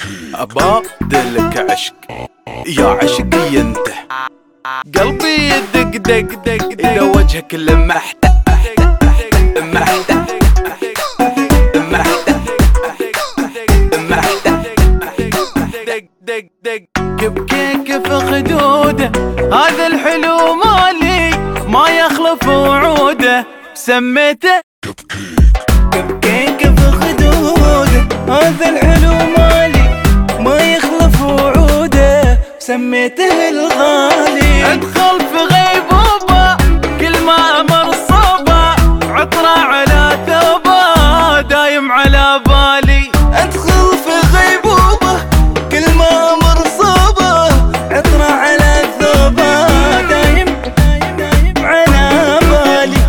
أبادلك عشق يا عشقي انت، قلبي يدق دق دق إذا وجهك لمحته لمحته لمحته لمحته دق دق دق كبكيك في خدوده، هذا الحلو مالي ما يخلف وعوده، سميته كبكيك في خدوده، هذا الحلو مالي ما يخلف وعوده، سميته الغالي. ادخل في غيبوبة كل ما امر صوبه، عطره على ثوبه دايم على بالي. ادخل في غيبوبة كل ما امر صوبه، عطره على ثوبه دايم على بالي.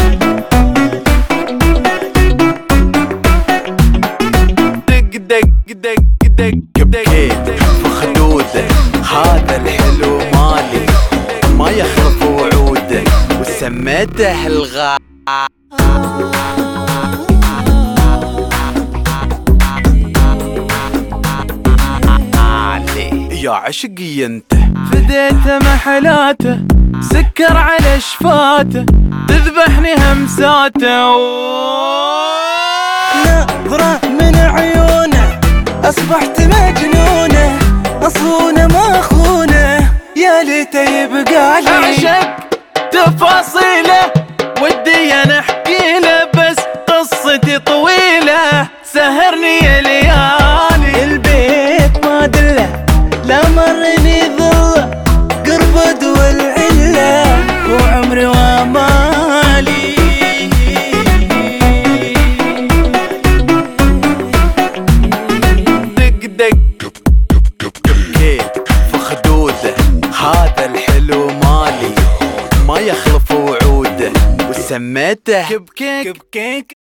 دق دق دق دق كبكيت في خدوده، هذا الحلو مالي ما يخلف وعوده، وسميته الغالي. يا عشقي انت فديته محلاته، سكر على شفاته، تذبحني همساته. نظرة من عيونه أصبحت مجنونة، أصونه ما أخونه، يا ليته يبقى لي. أعشق تفاصيله ودي أنا أحكي له، بس قصتي طويلة سهرني يا ليالي. البيت ما دله لا مرني ظله، قربد والعله وعمري ومالي. كبكيت في خدوده، هذا الحلو مالي ما يخلف وعوده، وسميته كبكيك